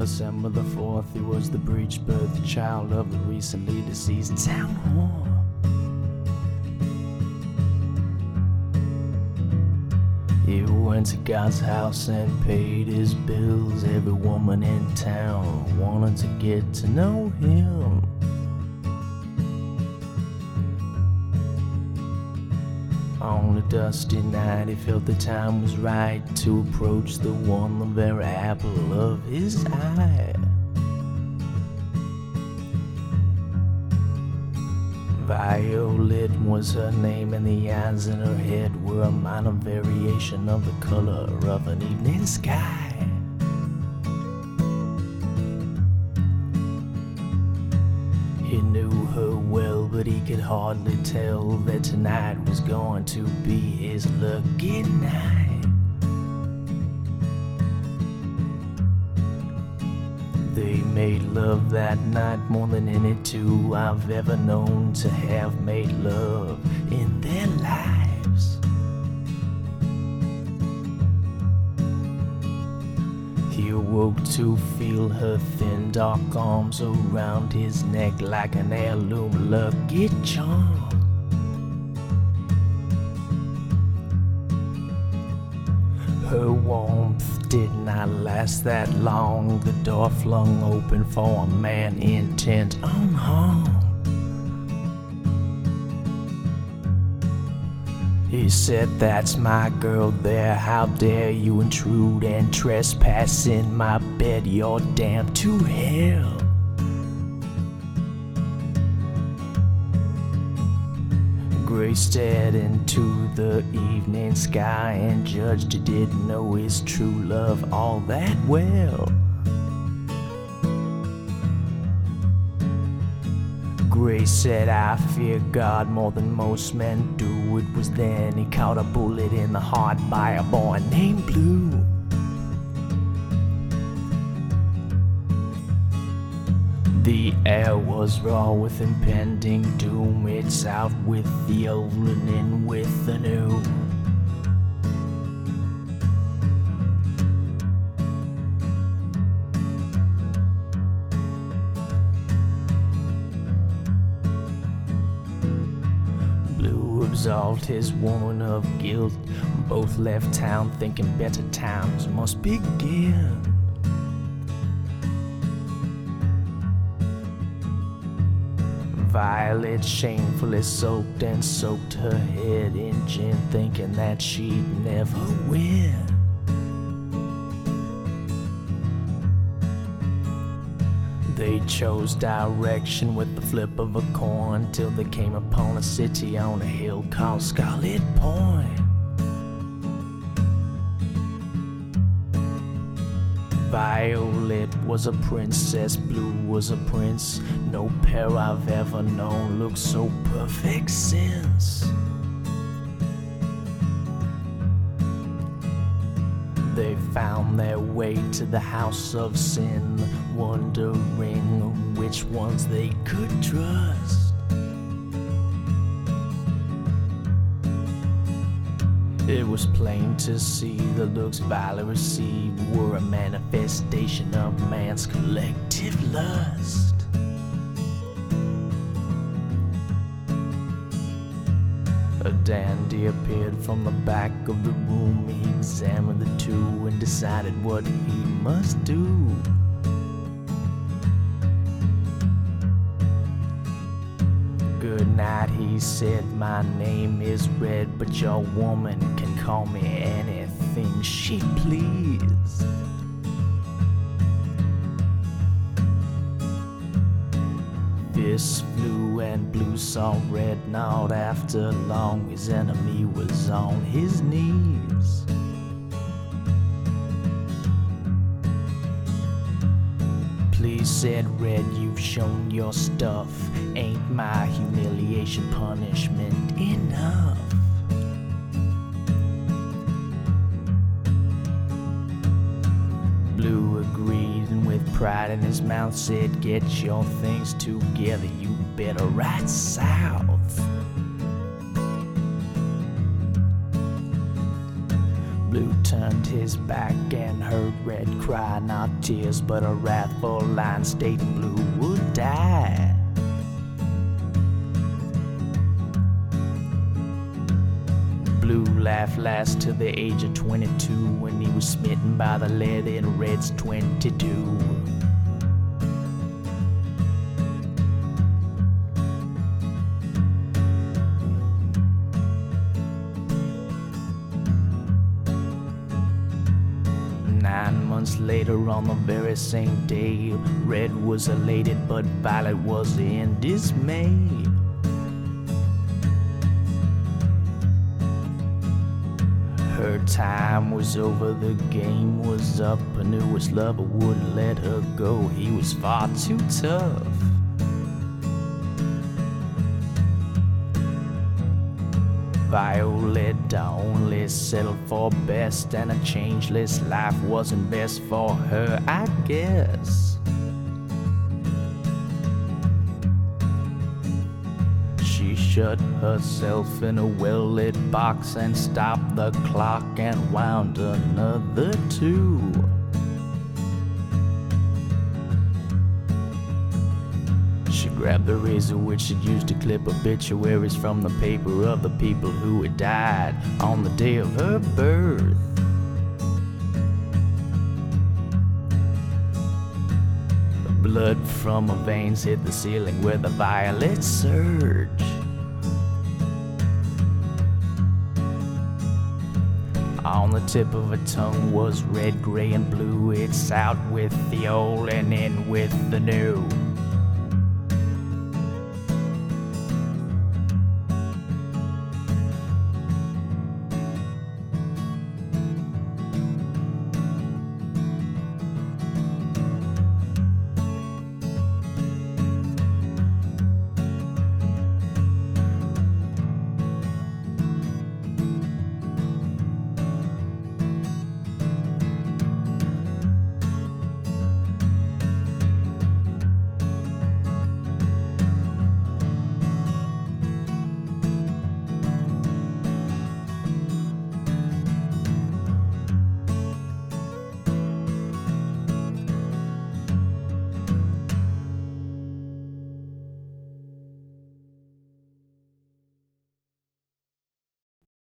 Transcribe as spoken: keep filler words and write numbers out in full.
December the fourth, he was the breech birth child of the recently deceased town whore. He went to God's house and paid his bills. Every woman in town wanted to get to know him. On a dusty night, he felt the time was right to approach the one, the very apple of his eye. Violet was her name, and the eyes in her head were a minor variation of the color of an evening sky. He knew her well, but he could hardly tell that tonight was going to be his lucky night. They made love that night, more than any two I've ever known to have made love in their lives. He awoke to feel her thin dark arms around his neck like an heirloom lucky charm. Her warmth did not last that long. The door flung open for a man intent on harm. He said, "That's my girl there. How dare you intrude and trespass in my bed? You're damned to hell." Grace stared into the evening sky and judged he didn't know his true love all that well. Grace said, "I fear God more than most men do." It was then he caught a bullet in the heart by a boy named Blue. The air was raw with impending doom. It's out with the old and in with the new. Blue absolved his woman of guilt. Both left town thinking better times must begin. Violet shamefully soaked and soaked her head in gin, thinking that she'd never win. They chose direction with the flip of a coin till they came upon a city on a hill called Scarlet Point. Violet was a princess, Blue was a prince. No pair I've ever known looked so perfect since. They found their way to the house of sin, wondering which ones they could trust. It was plain to see the looks Violet received were a manifestation of man's collective lust. A dandy appeared from the back of the room. He examined the two and decided what he must do. "Good night," he said, "my name is Red, but your woman can call me anything she please." Fists flew and Blue saw Red not after long. His enemy was on his knees. "Please," said Red, "you've shown your stuff. Ain't my humiliation punishment enough?" Blue agreed and with pride in his mouth said, "Get your things together, you better ride south." Blue turned his back and heard Red cry, not tears but a wrathful line stating Blue would die. Blue laughed last to the age of twenty-two when he was smitten by the lead in Red's twenty-two. Nine months later, on the very same day, Red was elated, but Violet was in dismay. Her time was over, the game was up. Her newest lover wouldn't let her go, he was far too tough. Violet only settled for best, and a changeless life wasn't best for her, I guess. She shut herself in a well-lit box and stopped the clock and wound another two. She grabbed the razor which she'd used to clip obituaries from the paper of the people who had died on the day of her birth. The blood from her veins hit the ceiling where the violets surge. On the tip of her tongue was red, gray, and blue. It's out with the old and in with the new.